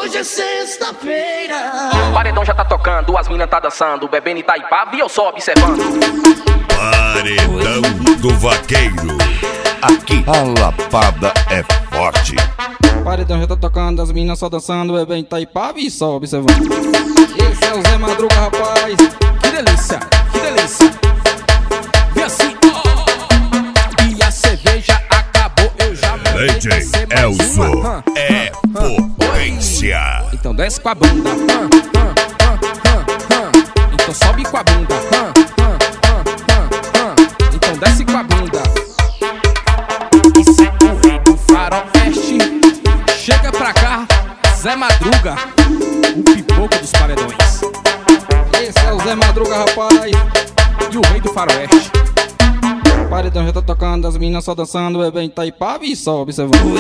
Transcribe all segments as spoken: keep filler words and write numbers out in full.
Hoje é sexta-feira. O paredão já tá tocando, as minas tá dançando, bebendo Itaipava e eu só observando. Paredão do Vaqueiro. Aqui a lapada é forte. O paredão já tá tocando, as minas só dançando, bebendo Itaipava e só observando. Esse é o Zé Madruga, rapaz. Que delícia, que delícia. Vem assim, oh. E a cerveja acabou, eu já mandei D J descer mais Elzo uma. é potência. Então desce com a bunda, hum, hum, hum, hum, hum. Então sobe com a bunda, hum, hum, hum, hum, hum. Então desce com a bunda. Isso é o rei do faroeste. Chega pra cá, Zé Madruga, o pipoco dos paredões. Esse é o Zé Madruga, rapaz. E o rei do faroeste. O paredão já tá tocando, as minas só dançando, bebendo Itaipava e só observando.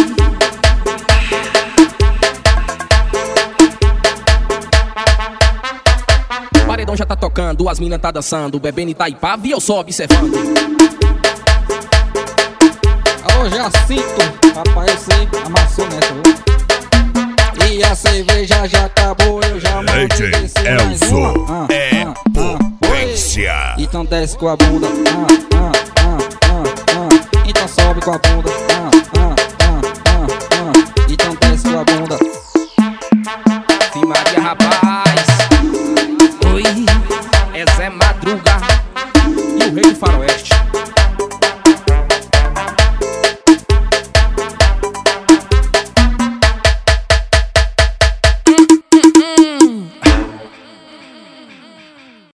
O paredão já tá tocando, as minas tá dançando, bebendo Itaipava e eu só observando. Alô, Jacinto, rapaz, eu sei, amassou nessa, viu? E a cerveja já acabou, eu já mandei D J descer mais Elzo uma. Ah, é ah, ah. potência. Então desce com a bunda, ah, ah, ah, ah, ah. Então sobe com a bunda, ah, ah, ah, ah, ah. Então desce com a bunda. Sim, Maria, rapaz. Oi, é Zé Madruga e o rei do faroeste.